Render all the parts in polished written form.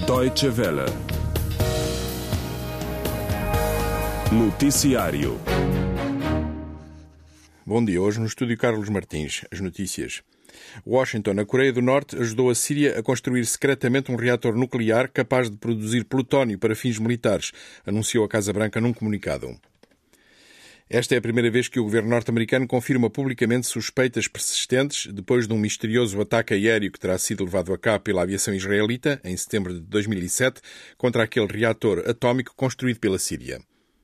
Deutsche Welle. Noticiário. Bom dia. Hoje no estúdio Carlos Martins. As notícias. Washington, na Coreia do Norte, ajudou a Síria a construir secretamente um reator nuclear capaz de produzir plutónio para fins militares, anunciou a Casa Branca num comunicado. Esta é a primeira vez que o governo norte-americano confirma publicamente suspeitas persistentes depois de um misterioso ataque aéreo que terá sido levado a cabo pela aviação israelita, em setembro de 2007, contra aquele reator atómico construído pela Síria.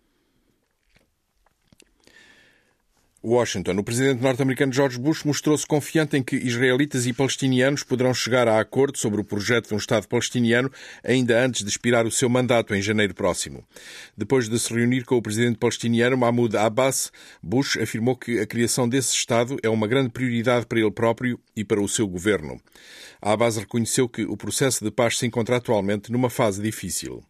Washington. O presidente norte-americano George Bush mostrou-se confiante em que israelitas e palestinianos poderão chegar a acordo sobre o projeto de um Estado palestiniano ainda antes de expirar o seu mandato em janeiro próximo. Depois de se reunir com o presidente palestiniano Mahmoud Abbas, Bush afirmou que a criação desse Estado é uma grande prioridade para ele próprio e para o seu governo. Abbas reconheceu que o processo de paz se encontra atualmente numa fase difícil.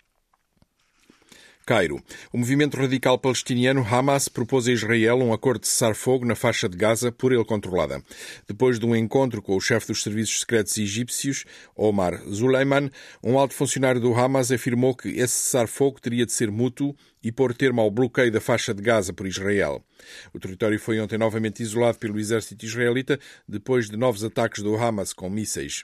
Cairo. O movimento radical palestiniano Hamas propôs a Israel um acordo de cessar-fogo na faixa de Gaza por ele controlada. Depois de um encontro com o chefe dos serviços secretos egípcios, Omar Suleiman, um alto funcionário do Hamas afirmou que esse cessar-fogo teria de ser mútuo e pôr termo ao bloqueio da faixa de Gaza por Israel. O território foi ontem novamente isolado pelo exército israelita depois de novos ataques do Hamas com mísseis.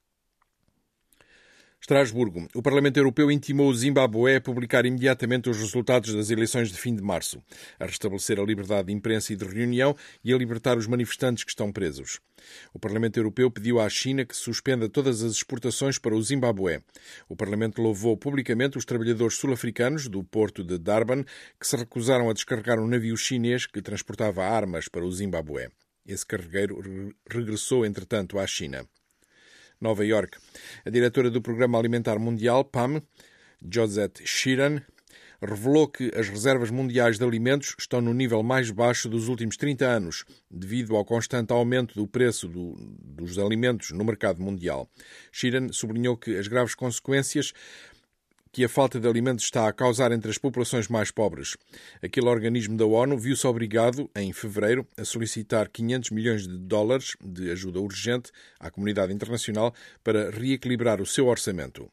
Estrasburgo. O Parlamento Europeu intimou o Zimbábue a publicar imediatamente os resultados das eleições de fim de março, a restabelecer a liberdade de imprensa e de reunião e a libertar os manifestantes que estão presos. O Parlamento Europeu pediu à China que suspenda todas as exportações para o Zimbábue. O Parlamento louvou publicamente os trabalhadores sul-africanos do porto de Durban que se recusaram a descarregar um navio chinês que transportava armas para o Zimbábue. Esse carregueiro regressou, entretanto, à China. Nova Iorque. A diretora do Programa Alimentar Mundial, PAM, Josette Sheeran, revelou que as reservas mundiais de alimentos estão no nível mais baixo dos últimos 30 anos, devido ao constante aumento do preço dos alimentos no mercado mundial. Sheeran sublinhou que as graves consequências que a falta de alimentos está a causar entre as populações mais pobres. Aquele organismo da ONU viu-se obrigado, em fevereiro, a solicitar 500 milhões de dólares de ajuda urgente à comunidade internacional para reequilibrar o seu orçamento.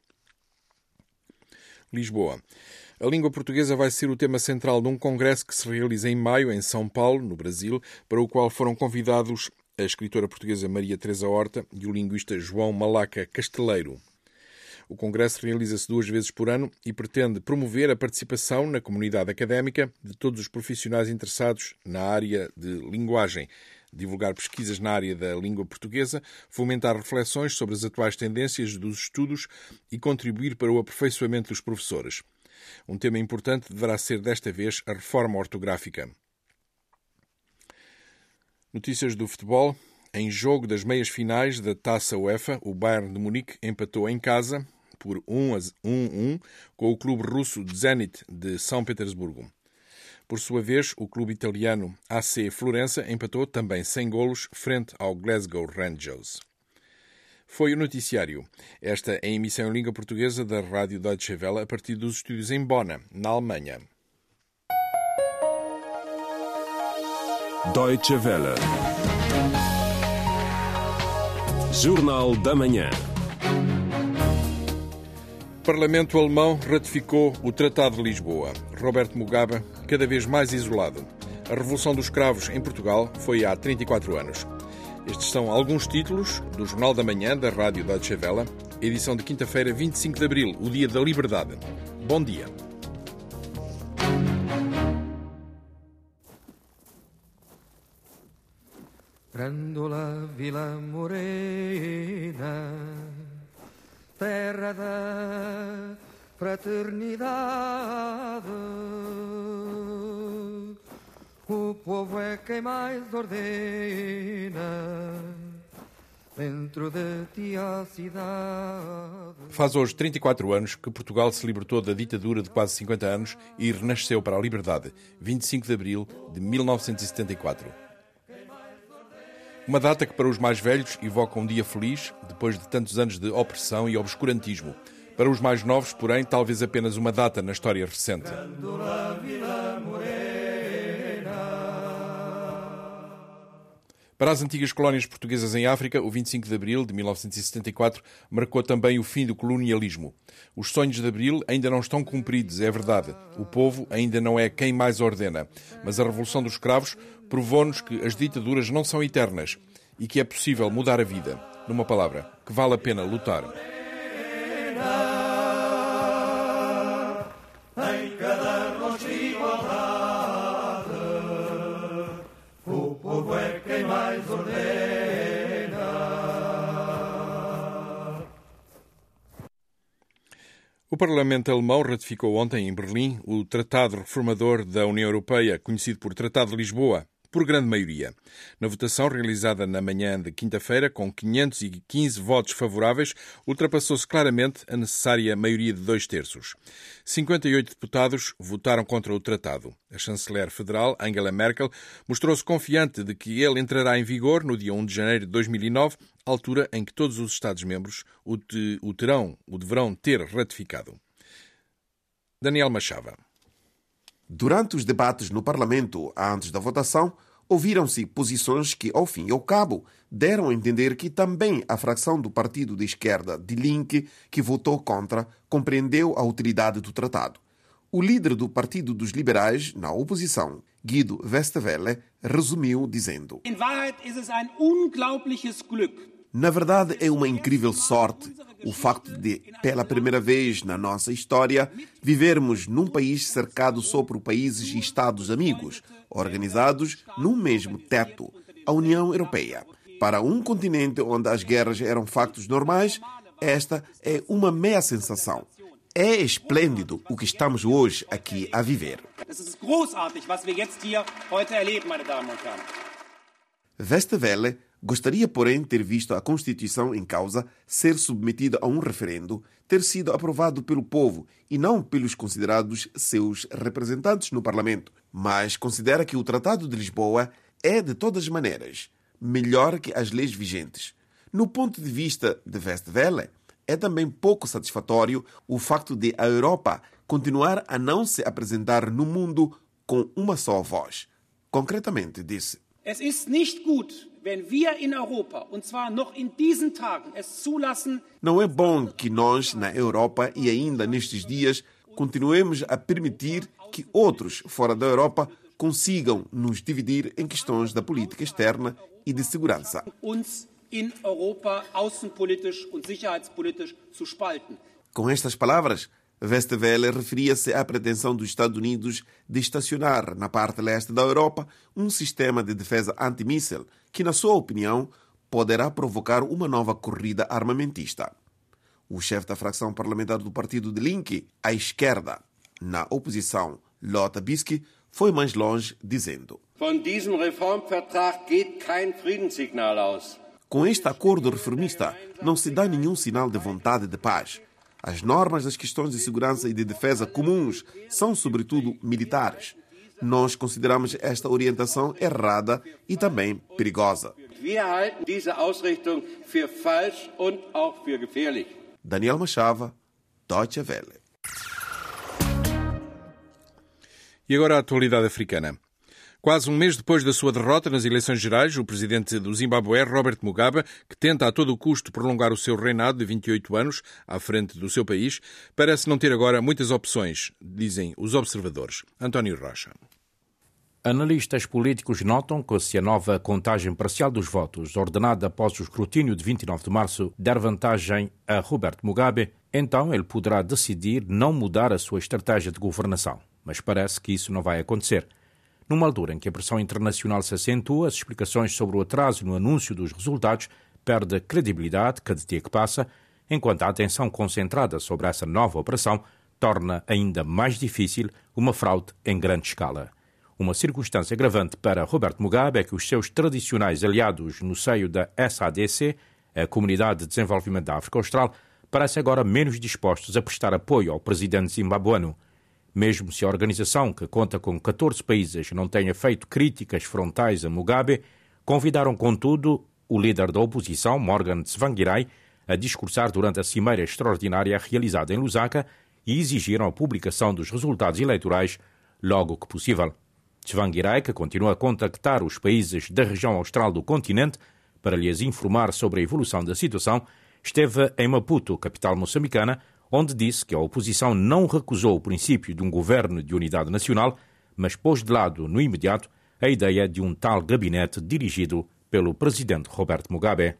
Lisboa. A língua portuguesa vai ser o tema central de um congresso que se realiza em maio, em São Paulo, no Brasil, para o qual foram convidados a escritora portuguesa Maria Teresa Horta e o linguista João Malaca Casteleiro. O Congresso realiza-se 2 vezes por ano e pretende promover a participação na comunidade académica de todos os profissionais interessados na área de linguagem, divulgar pesquisas na área da língua portuguesa, fomentar reflexões sobre as atuais tendências dos estudos e contribuir para o aperfeiçoamento dos professores. Um tema importante deverá ser, desta vez, a reforma ortográfica. Notícias do futebol. Em jogo das meias finais da Taça UEFA, o Bayern de Munique empatou em casa por 1-1 com o clube russo Zenit de São Petersburgo. Por sua vez, o clube italiano AC Florença empatou também sem golos frente ao Glasgow Rangers. Foi o noticiário. Esta é a emissão em língua portuguesa da Rádio Deutsche Welle a partir dos estúdios em Bonn, na Alemanha. Deutsche Welle. Jornal da Manhã. O Parlamento alemão ratificou o Tratado de Lisboa. Roberto Mugabe, cada vez mais isolado. A Revolução dos Cravos em Portugal foi há 34 anos. Estes são alguns títulos do Jornal da Manhã da Rádio Deutsche Welle, edição de quinta-feira, 25 de abril, o Dia da Liberdade. Bom dia. Grândola Vila Morena, terra da fraternidade, o povo é quem mais ordena, dentro de ti a cidade. Faz hoje 34 anos que Portugal se libertou da ditadura de quase 50 anos e renasceu para a liberdade, 25 de abril de 1974. Uma data que para os mais velhos evoca um dia feliz, depois de tantos anos de opressão e obscurantismo. Para os mais novos, porém, talvez apenas uma data na história recente. Para as antigas colónias portuguesas em África, o 25 de abril de 1974 marcou também o fim do colonialismo. Os sonhos de abril ainda não estão cumpridos, é verdade. O povo ainda não é quem mais ordena. Mas a Revolução dos Escravos provou-nos que as ditaduras não são eternas e que é possível mudar a vida. Numa palavra, que vale a pena lutar. Em cada rosto de igualdade, o povo é quem mais ordena. O Parlamento alemão ratificou ontem, em Berlim, o Tratado Reformador da União Europeia, conhecido por Tratado de Lisboa, por grande maioria. Na votação realizada na manhã de quinta-feira, com 515 votos favoráveis, ultrapassou-se claramente a necessária maioria de 2/3. 58 deputados votaram contra o tratado. A chanceler federal, Angela Merkel, mostrou-se confiante de que ele entrará em vigor no dia 1 de janeiro de 2009, altura em que todos os Estados-membros o deverão ter ratificado. Daniel Machava. Durante os debates no Parlamento, antes da votação, ouviram-se posições que, ao fim e ao cabo, deram a entender que também a fração do partido de esquerda Die Linke, que votou contra, compreendeu a utilidade do tratado. O líder do Partido dos Liberais, na oposição, Guido Westerwelle, resumiu dizendo: In Wahrheit ist es ein unglaubliches Glück. Na verdade, é uma incrível sorte o facto de, pela primeira vez na nossa história, vivermos num país cercado só por países e Estados amigos, organizados num mesmo teto, a União Europeia. Para um continente onde as guerras eram factos normais, esta é uma meia sensação. É esplêndido o que estamos hoje aqui a viver. Es ist großartig, was wir jetzt hier heute erleben, meine Damen und Herren. Westerwelle gostaria, porém, ter visto a Constituição em causa ser submetida a um referendo, ter sido aprovado pelo povo e não pelos considerados seus representantes no Parlamento, mas considera que o Tratado de Lisboa é, de todas as maneiras, melhor que as leis vigentes. No ponto de vista de Westerwelle, é também pouco satisfatório o facto de a Europa continuar a não se apresentar no mundo com uma só voz. Concretamente, disse: Es ist nicht gut, wenn wir in Europa, und zwar noch in diesen Tagen, es zulassen. Não é bom que nós, na Europa e ainda nestes dias, continuemos a permitir que outros fora da Europa consigam nos dividir em questões da política externa e de segurança. Uns in Europa außenpolitisch und sicherheitspolitisch zu spalten. Com estas palavras, Westerwelle referia-se à pretensão dos Estados Unidos de estacionar na parte leste da Europa um sistema de defesa antimíssil que, na sua opinião, poderá provocar uma nova corrida armamentista. O chefe da fração parlamentar do partido de Linke, à esquerda, na oposição, Lothar Bisky, foi mais longe, dizendo: Von diesem Reformvertrag geht kein Friedenssignal aus. Com este acordo reformista, não se dá nenhum sinal de vontade de paz. As normas das questões de segurança e de defesa comuns são, sobretudo, militares. Nós consideramos esta orientação errada e também perigosa. Wir halten diese Ausrichtung für falsch und auch für gefährlich. Daniel Machava, Deutsche Welle. E agora a atualidade africana. Quase um mês depois da sua derrota nas eleições gerais, o presidente do Zimbábue, Robert Mugabe, que tenta a todo o custo prolongar o seu reinado de 28 anos à frente do seu país, parece não ter agora muitas opções, dizem os observadores. António Rocha. Analistas políticos notam que se a nova contagem parcial dos votos, ordenada após o escrutínio de 29 de março, der vantagem a Robert Mugabe, então ele poderá decidir não mudar a sua estratégia de governação. Mas parece que isso não vai acontecer. Numa altura em que a pressão internacional se acentua, as explicações sobre o atraso no anúncio dos resultados perdem credibilidade cada dia que passa, enquanto a atenção concentrada sobre essa nova operação torna ainda mais difícil uma fraude em grande escala. Uma circunstância agravante para Robert Mugabe é que os seus tradicionais aliados no seio da SADC, a Comunidade de Desenvolvimento da África Austral, parecem agora menos dispostos a prestar apoio ao presidente zimbabuano. Mesmo se a organização, que conta com 14 países, não tenha feito críticas frontais a Mugabe, convidaram, contudo, o líder da oposição, Morgan Tsvangirai, a discursar durante a cimeira extraordinária realizada em Lusaka e exigiram a publicação dos resultados eleitorais logo que possível. Tsvangirai, que continua a contactar os países da região austral do continente para lhes informar sobre a evolução da situação, esteve em Maputo, capital moçambicana, onde disse que a oposição não recusou o princípio de um governo de unidade nacional, mas pôs de lado, no imediato, a ideia de um tal gabinete dirigido pelo presidente Roberto Mugabe.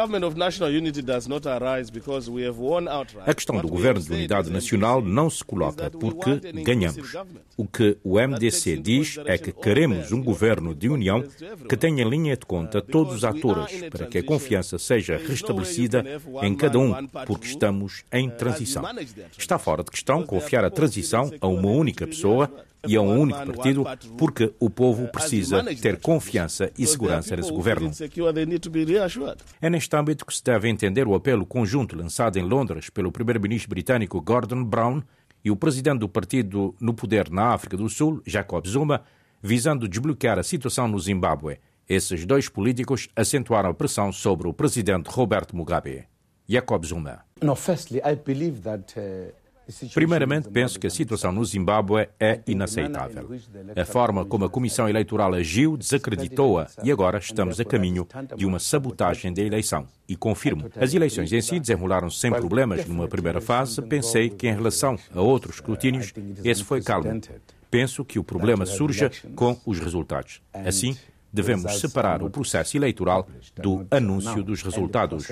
A questão do governo de unidade nacional não se coloca porque ganhamos. O que o MDC diz é que queremos um governo de união que tenha em linha de conta todos os atores para que a confiança seja restabelecida em cada um, porque estamos em transição. Está fora de questão confiar a transição a uma única pessoa e a um único partido, porque o povo precisa ter confiança e segurança nesse governo. É neste âmbito que se deve entender o apelo conjunto lançado em Londres pelo primeiro-ministro britânico Gordon Brown e o presidente do partido no poder na África do Sul, Jacob Zuma, visando desbloquear a situação no Zimbábue. Esses dois políticos acentuaram a pressão sobre o presidente Roberto Mugabe. Jacob Zuma. Primeiramente, penso que a situação no Zimbábue é inaceitável. A forma como a Comissão Eleitoral agiu desacreditou-a e agora estamos a caminho de uma sabotagem da eleição. E confirmo, as eleições em si desenrolaram-se sem problemas numa primeira fase. Pensei que em relação a outros escrutínios, esse foi calmo. Penso que o problema surge com os resultados. Assim, devemos separar o processo eleitoral do anúncio dos resultados.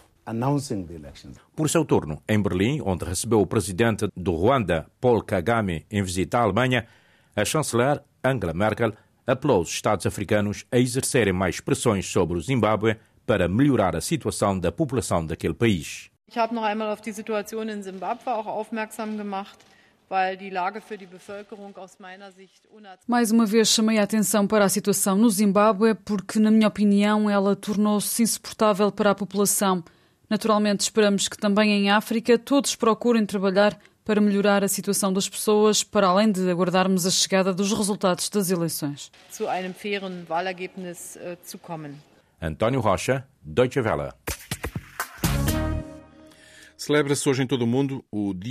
Por seu turno, em Berlim, onde recebeu o presidente do Ruanda, Paul Kagame, em visita à Alemanha, a chanceler Angela Merkel apelou os Estados africanos a exercerem mais pressões sobre o Zimbábue para melhorar a situação da população daquele país. Ich habe noch einmal auf die Situation in Zimbabwe auch aufmerksam gemacht. Mais uma vez chamei a atenção para a situação no Zimbábue porque, na minha opinião, ela tornou-se insuportável para a população. Naturalmente, esperamos que também em África todos procurem trabalhar para melhorar a situação das pessoas, para além de aguardarmos a chegada dos resultados das eleições. Zu einem fairen Wahlergebnis zu kommen. António Rocha, Deutsche Welle. Celebra-se hoje em todo o mundo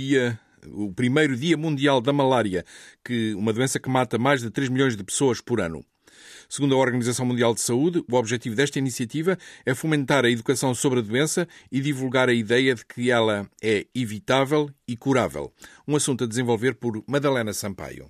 o primeiro Dia Mundial da Malária, uma doença que mata mais de 3 milhões de pessoas por ano. Segundo a Organização Mundial de Saúde, o objetivo desta iniciativa é fomentar a educação sobre a doença e divulgar a ideia de que ela é evitável e curável. Um assunto a desenvolver por Madalena Sampaio.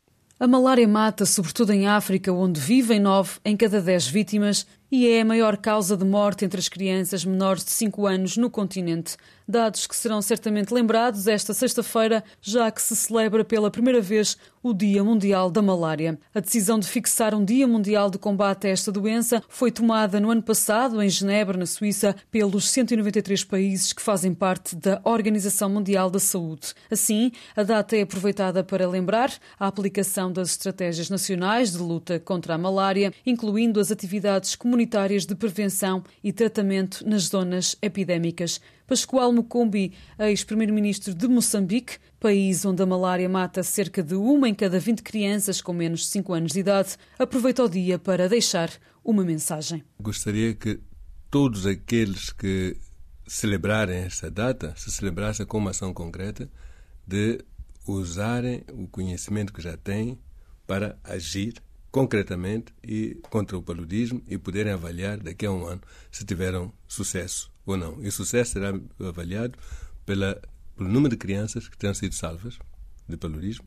A malária mata, sobretudo em África, onde vivem 9 em cada 10 vítimas e é a maior causa de morte entre as crianças menores de 5 anos no continente. Dados que serão certamente lembrados esta sexta-feira, já que se celebra pela primeira vez o Dia Mundial da Malária. A decisão de fixar um Dia Mundial de combate a esta doença foi tomada no ano passado, em Genebra, na Suíça, pelos 193 países que fazem parte da Organização Mundial da Saúde. Assim, a data é aproveitada para lembrar a aplicação das estratégias nacionais de luta contra a malária, incluindo as atividades comunitárias de prevenção e tratamento nas zonas epidémicas. Pascoal Mukumbi, ex-primeiro-ministro de Moçambique, país onde a malária mata cerca de 1 em cada 20 crianças com menos de 5 anos de idade, aproveita o dia para deixar uma mensagem. Gostaria que todos aqueles que celebrarem esta data se celebrassem com uma ação concreta de usarem o conhecimento que já têm para agir concretamente e contra o paludismo e poderem avaliar daqui a um ano se tiveram sucesso ou não. E o sucesso será avaliado pelo número de crianças que tenham sido salvas de paludismo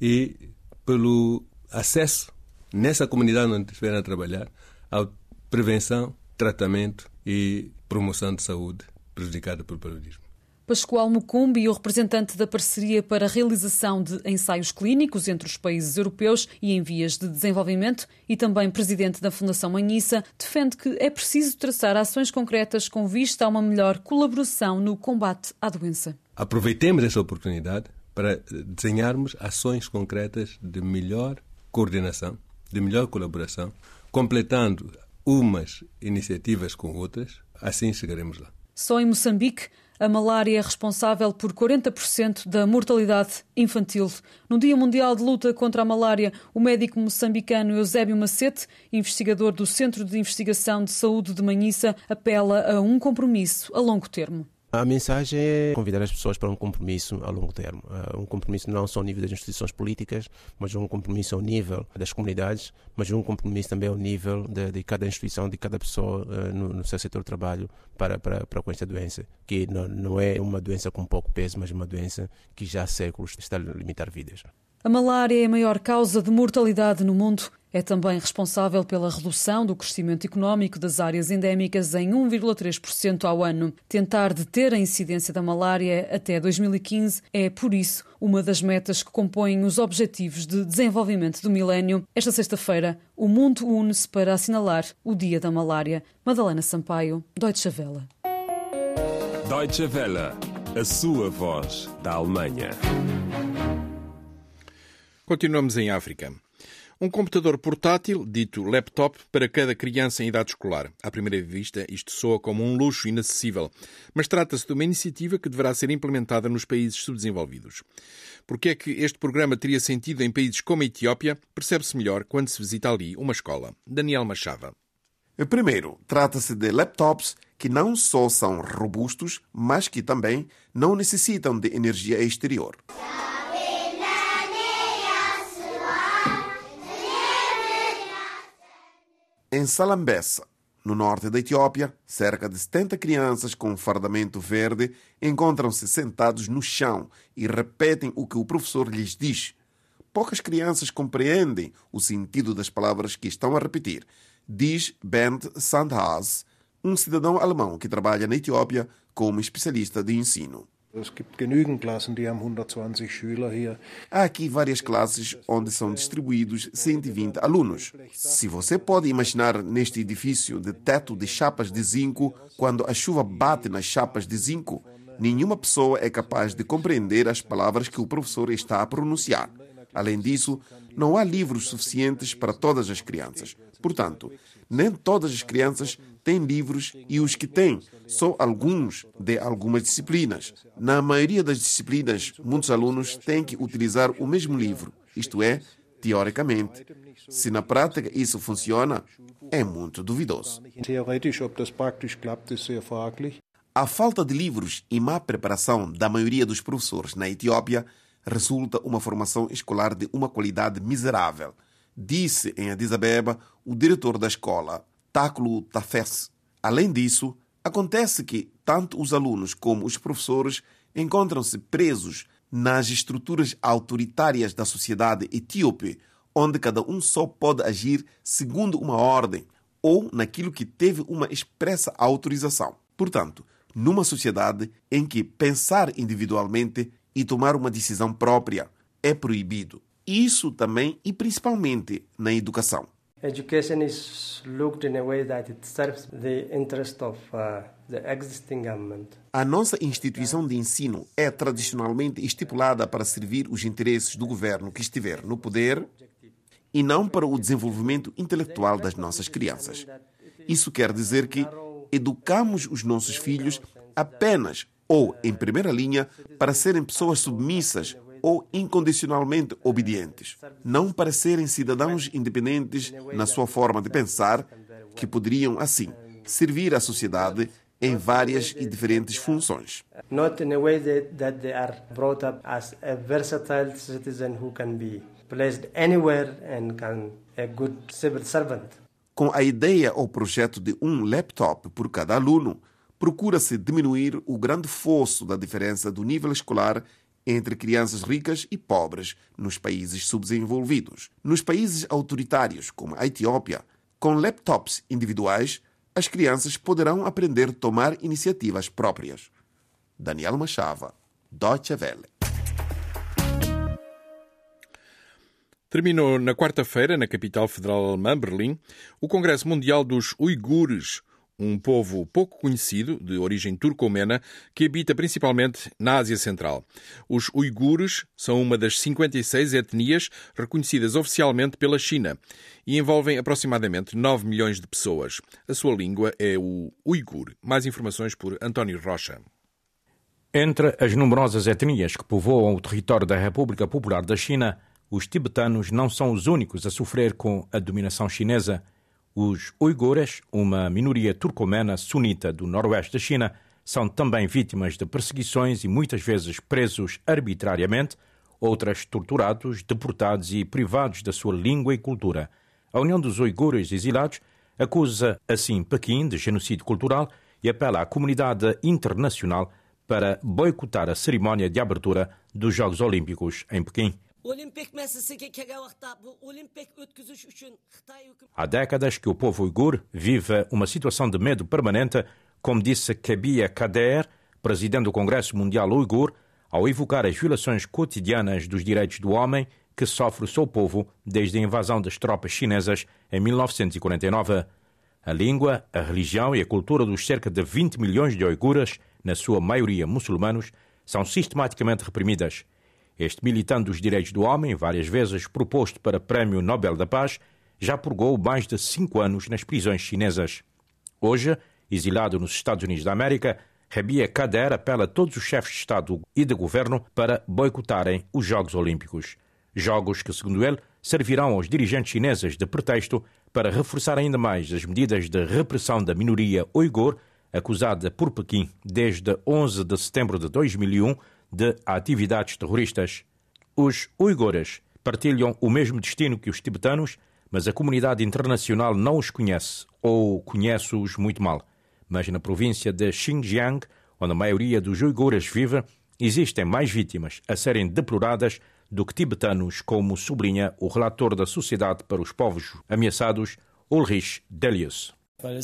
e pelo acesso nessa comunidade onde estiverem a trabalhar à prevenção, tratamento e promoção de saúde prejudicada pelo paludismo. Pascoal Mukumbi, o representante da parceria para a realização de ensaios clínicos entre os países europeus e em vias de desenvolvimento e também presidente da Fundação Manhissa, defende que é preciso traçar ações concretas com vista a uma melhor colaboração no combate à doença. Aproveitemos essa oportunidade para desenharmos ações concretas de melhor coordenação, de melhor colaboração, completando umas iniciativas com outras, assim chegaremos lá. Só em Moçambique, a malária é responsável por 40% da mortalidade infantil. No Dia Mundial de Luta contra a Malária, o médico moçambicano Eusébio Macete, investigador do Centro de Investigação de Saúde de Manhissa, apela a um compromisso a longo termo. A mensagem é convidar as pessoas para um compromisso a longo termo. Um compromisso não só ao nível das instituições políticas, mas um compromisso ao nível das comunidades, mas um compromisso também ao nível de cada instituição, de cada pessoa no seu setor de trabalho para com esta doença, que não é uma doença com pouco peso, mas uma doença que já há séculos está a limitar vidas. A malária é a maior causa de mortalidade no mundo. É também responsável pela redução do crescimento económico das áreas endémicas em 1,3% ao ano. Tentar deter a incidência da malária até 2015 é, por isso, uma das metas que compõem os Objetivos de Desenvolvimento do Milénio. Esta sexta-feira, o mundo une-se para assinalar o Dia da Malária. Madalena Sampaio, Deutsche Welle. Deutsche Welle, a sua voz da Alemanha. Continuamos em África. Um computador portátil, dito laptop, para cada criança em idade escolar. À primeira vista, isto soa como um luxo inacessível, mas trata-se de uma iniciativa que deverá ser implementada nos países subdesenvolvidos. Porque é que este programa teria sentido em países como a Etiópia, percebe-se melhor quando se visita ali uma escola. Daniel Machava. Primeiro, trata-se de laptops que não só são robustos, mas que também não necessitam de energia exterior. Em Salambessa, no norte da Etiópia, cerca de 70 crianças com fardamento verde encontram-se sentados no chão e repetem o que o professor lhes diz. Poucas crianças compreendem o sentido das palavras que estão a repetir, diz Bent Sandhaas, um cidadão alemão que trabalha na Etiópia como especialista de ensino. Há aqui várias classes onde são distribuídos 120 alunos. Se você pode imaginar neste edifício de teto de chapas de zinco, quando a chuva bate nas chapas de zinco, nenhuma pessoa é capaz de compreender as palavras que o professor está a pronunciar. Além disso, não há livros suficientes para todas as crianças. Portanto, nem todas as crianças têm livros e os que têm, só alguns de algumas disciplinas. Na maioria das disciplinas, muitos alunos têm que utilizar o mesmo livro, isto é, teoricamente. Se na prática isso funciona, é muito duvidoso. A falta de livros e má preparação da maioria dos professores na Etiópia resulta uma formação escolar de uma qualidade miserável, disse em Addis Abeba o diretor da escola, Taklu Tafes. Além disso, acontece que tanto os alunos como os professores encontram-se presos nas estruturas autoritárias da sociedade etíope, onde cada um só pode agir segundo uma ordem ou naquilo que teve uma expressa autorização. Portanto, numa sociedade em que pensar individualmente e tomar uma decisão própria é proibido. Isso também e principalmente na educação. Education is looked in a way that it serves the interest of the existing government. A nossa instituição de ensino é tradicionalmente estipulada para servir os interesses do governo que estiver no poder e não para o desenvolvimento intelectual das nossas crianças. Isso quer dizer que educamos os nossos filhos apenas ou em primeira linha para serem pessoas submissas ou incondicionalmente obedientes, não para serem cidadãos independentes na sua forma de pensar, que poderiam, assim, servir à sociedade em várias e diferentes funções. Not in a way that they are brought up as a versatile citizen who can be placed anywhere and can a good civil servant. Com a ideia ou projeto de um laptop por cada aluno, procura-se diminuir o grande fosso da diferença do nível escolar entre crianças ricas e pobres nos países subdesenvolvidos. Nos países autoritários, como a Etiópia, com laptops individuais, as crianças poderão aprender a tomar iniciativas próprias. Daniel Machava, Deutsche Welle. Terminou na quarta-feira, na capital federal alemã, Berlim, o Congresso Mundial dos Uigures, um povo pouco conhecido, de origem turcomena, que habita principalmente na Ásia Central. Os uigures são uma das 56 etnias reconhecidas oficialmente pela China e envolvem aproximadamente 9 milhões de pessoas. A sua língua é o uigur. Mais informações por António Rocha. Entre as numerosas etnias que povoam o território da República Popular da China, os tibetanos não são os únicos a sofrer com a dominação chinesa. Os uigures, uma minoria turcomena sunita do noroeste da China, são também vítimas de perseguições e muitas vezes presos arbitrariamente, outras torturados, deportados e privados da sua língua e cultura. A União dos Uigures Exilados acusa assim Pequim de genocídio cultural e apela à comunidade internacional para boicotar a cerimónia de abertura dos Jogos Olímpicos em Pequim. Há décadas que o povo uigur vive uma situação de medo permanente, como disse Kebia Kader, presidente do Congresso Mundial Uigur, ao evocar as violações cotidianas dos direitos do homem que sofre o seu povo desde a invasão das tropas chinesas em 1949. A língua, a religião e a cultura dos cerca de 20 milhões de uiguras, na sua maioria muçulmanos, são sistematicamente reprimidas. Este militante dos direitos do homem, várias vezes proposto para Prémio Nobel da Paz, já purgou mais de 5 anos nas prisões chinesas. Hoje, exilado nos Estados Unidos da América, Kebia Kader apela a todos os chefes de Estado e de governo para boicotarem os Jogos Olímpicos. Jogos que, segundo ele, servirão aos dirigentes chineses de pretexto para reforçar ainda mais as medidas de repressão da minoria uigur, acusada por Pequim desde 11 de setembro de 2001 de atividades terroristas. Os uigures partilham o mesmo destino que os tibetanos, mas a comunidade internacional não os conhece ou conhece-os muito mal. Mas na província de Xinjiang, onde a maioria dos uigures vive, existem mais vítimas a serem deploradas do que tibetanos, como sublinha o relator da Sociedade para os Povos Ameaçados, Ulrich Delius.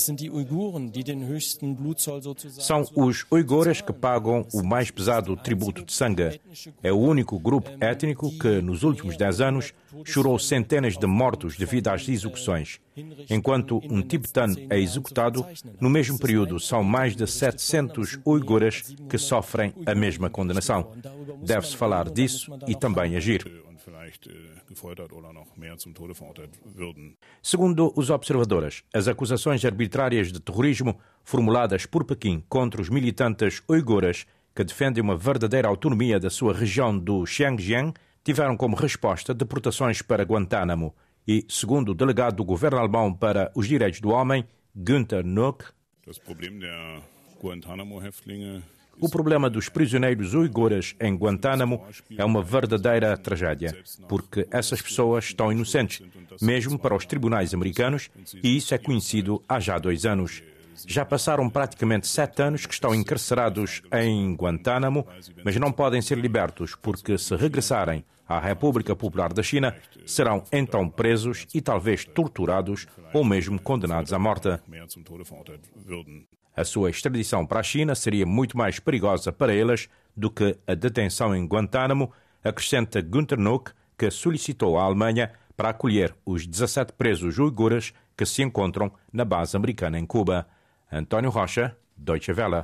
São os uigures que pagam o mais pesado tributo de sangue. É o único grupo étnico que, nos últimos 10 anos, chorou centenas de mortos devido às execuções. Enquanto um tibetano é executado, no mesmo período são mais de 700 uigures que sofrem a mesma condenação. Deve-se falar disso e também agir. Segundo os observadores, as acusações arbitrárias de terrorismo formuladas por Pequim contra os militantes uigures que defendem uma verdadeira autonomia da sua região do Xinjiang tiveram como resposta deportações para Guantánamo e, segundo o delegado do governo alemão para os direitos do homem, Günther Nock, o problema dos prisioneiros uigures em Guantánamo é uma verdadeira tragédia, porque essas pessoas estão inocentes, mesmo para os tribunais americanos, e isso é conhecido há já 2 anos. Já passaram praticamente 7 anos que estão encarcerados em Guantánamo, mas não podem ser libertos, porque se regressarem à República Popular da China, serão então presos e talvez torturados ou mesmo condenados à morte. A sua extradição para a China seria muito mais perigosa para eles do que a detenção em Guantánamo, acrescenta Günther Nock, que solicitou à Alemanha para acolher os 17 presos uigures que se encontram na base americana em Cuba. António Rocha, Deutsche Welle.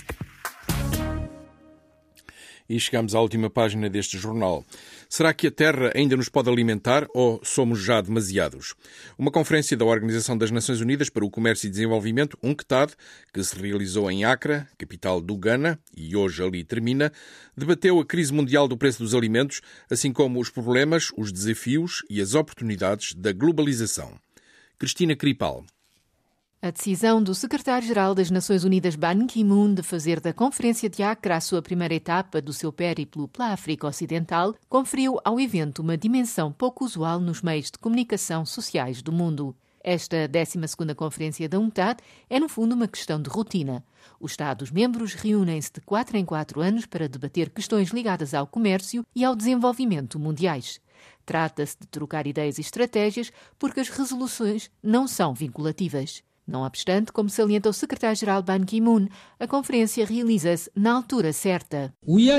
E chegamos à última página deste jornal. Será que a Terra ainda nos pode alimentar ou somos já demasiados? Uma conferência da Organização das Nações Unidas para o Comércio e Desenvolvimento, UNCTAD, que se realizou em Accra, capital do Ghana, e hoje ali termina, debateu a crise mundial do preço dos alimentos, assim como os problemas, os desafios e as oportunidades da globalização. Cristina Cripal. A decisão do secretário-geral das Nações Unidas Ban Ki-moon de fazer da Conferência de Accra a sua primeira etapa do seu périplo pela África Ocidental conferiu ao evento uma dimensão pouco usual nos meios de comunicação sociais do mundo. Esta 12ª Conferência da UNCTAD é, no fundo, uma questão de rotina. Os Estados-membros reúnem-se de 4 em 4 anos para debater questões ligadas ao comércio e ao desenvolvimento mundiais. Trata-se de trocar ideias e estratégias porque as resoluções não são vinculativas. Não obstante, como salienta o secretário-geral Ban Ki-moon, a conferência realiza-se na altura certa.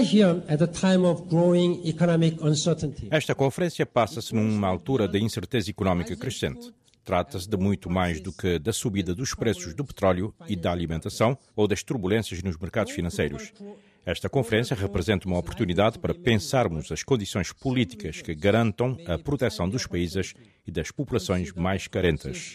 Esta conferência passa-se numa altura da incerteza económica crescente. Trata-se de muito mais do que da subida dos preços do petróleo e da alimentação ou das turbulências nos mercados financeiros. Esta conferência representa uma oportunidade para pensarmos as condições políticas que garantam a proteção dos países e das populações mais carentes.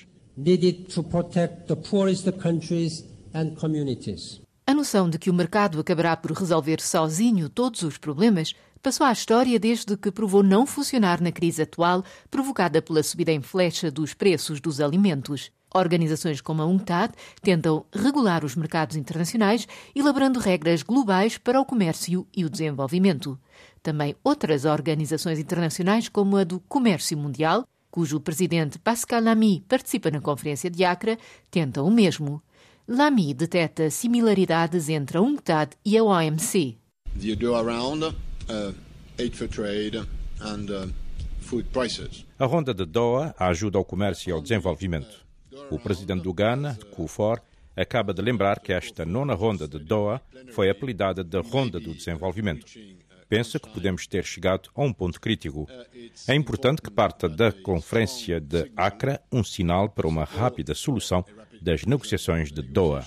A noção de que o mercado acabará por resolver sozinho todos os problemas passou à história desde que provou não funcionar na crise atual, provocada pela subida em flecha dos preços dos alimentos. Organizações como a UNCTAD tentam regular os mercados internacionais, elaborando regras globais para o comércio e o desenvolvimento. Também outras organizações internacionais, como a do Comércio Mundial, cujo presidente Pascal Lamy participa na Conferência de Accra, tentam o mesmo. Lamy detecta similaridades entre a UNCTAD e a OMC. The Doha Round, Aid for Trade and food prices. A Ronda de Doha ajuda ao comércio e ao desenvolvimento. O presidente do Ghana, Kufuor, acaba de lembrar que esta 9ª Ronda de Doha foi apelidada de Ronda do Desenvolvimento. Pensa que podemos ter chegado a um ponto crítico. É importante que parta da Conferência de Accra um sinal para uma rápida solução das negociações de Doha.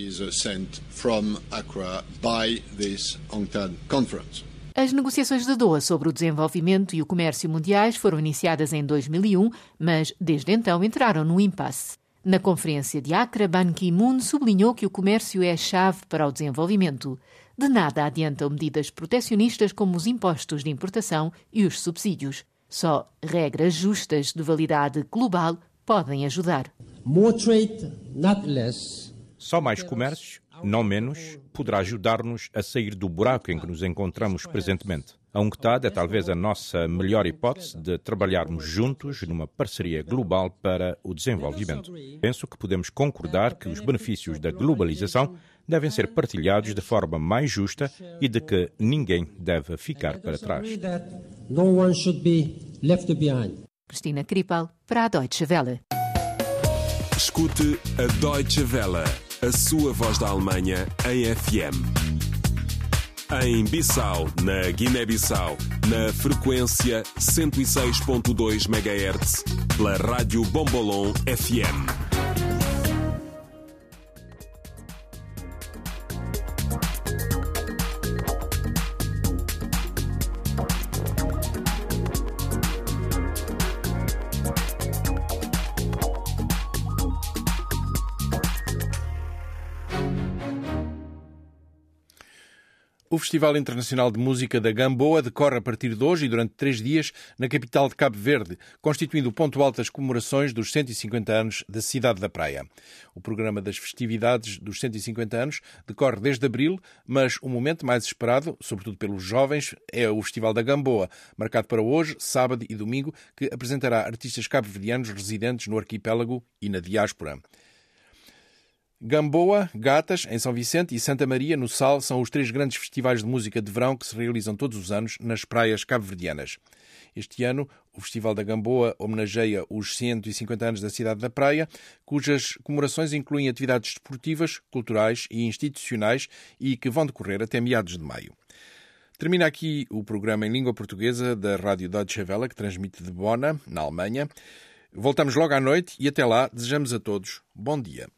As negociações de Doha sobre o desenvolvimento e o comércio mundiais foram iniciadas em 2001, mas desde então entraram no impasse. Na Conferência de Accra, Ban Ki-moon sublinhou que o comércio é a chave para o desenvolvimento. De nada adiantam medidas protecionistas como os impostos de importação e os subsídios. Só regras justas de validade global podem ajudar. More trade, not less. Só mais comércio, não menos, poderá ajudar-nos a sair do buraco em que nos encontramos presentemente. A UNCTAD é talvez a nossa melhor hipótese de trabalharmos juntos numa parceria global para o desenvolvimento. Penso que podemos concordar que os benefícios da globalização devem ser partilhados de forma mais justa e de que ninguém deve ficar para trás. Cristina Krippel, para a Deutsche Welle. Escute a Deutsche Welle, a sua voz da Alemanha, em FM. Em Bissau, na Guiné-Bissau, na frequência 106.2 MHz, pela Rádio Bombolon FM. O Festival Internacional de Música da Gamboa decorre a partir de hoje e durante 3 dias na capital de Cabo Verde, constituindo o ponto alto das comemorações dos 150 anos da cidade da Praia. O programa das festividades dos 150 anos decorre desde abril, mas o momento mais esperado, sobretudo pelos jovens, é o Festival da Gamboa, marcado para hoje, sábado e domingo, que apresentará artistas cabo-verdianos residentes no arquipélago e na diáspora. Gamboa, Gatas, em São Vicente e Santa Maria, no Sal, são os 3 grandes festivais de música de verão que se realizam todos os anos nas praias cabo-verdianas. Este ano, o Festival da Gamboa homenageia os 150 anos da cidade da Praia, cujas comemorações incluem atividades desportivas, culturais e institucionais e que vão decorrer até meados de maio. Termina aqui o programa em língua portuguesa da Rádio Deutsche Welle, que transmite de Bona, na Alemanha. Voltamos logo à noite e até lá desejamos a todos bom dia.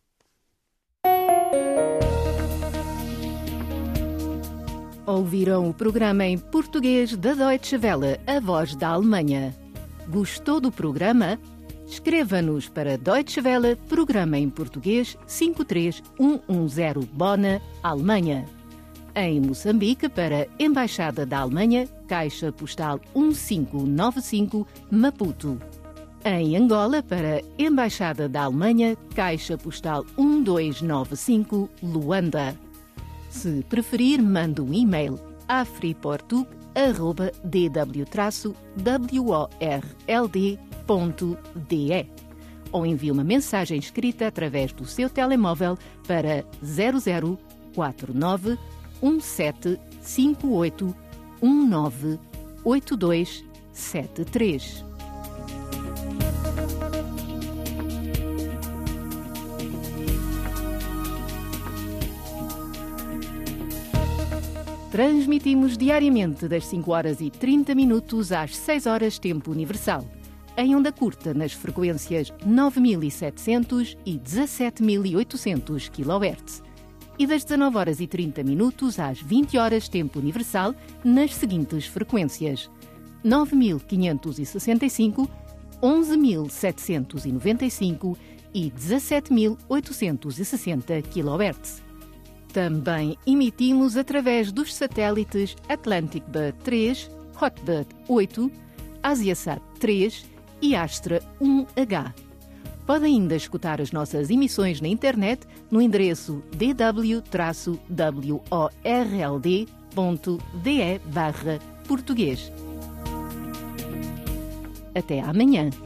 Ouviram o programa em português da Deutsche Welle, a voz da Alemanha. Gostou do programa? Escreva-nos para Deutsche Welle, programa em português 53110 Bona, Alemanha. Em Moçambique, para Embaixada da Alemanha, Caixa Postal 1595, Maputo. Em Angola, para Embaixada da Alemanha, Caixa Postal 1295, Luanda. Se preferir, mande um e-mail a afriportug@dw-world.de ou envie uma mensagem escrita através do seu telemóvel para 0049 1758 198273. Transmitimos diariamente das 5h30 às 6h, tempo universal, em onda curta nas frequências 9.700 e 17.800 kHz e das 19h30 às 20h, tempo universal, nas seguintes frequências 9.565, 11.795 e 17.860 kHz. Também emitimos através dos satélites Atlantic-Bird 3, Hotbird 8, Asiasat 3 e Astra 1H. Pode ainda escutar as nossas emissões na internet no endereço dw-world.de/português. Até amanhã.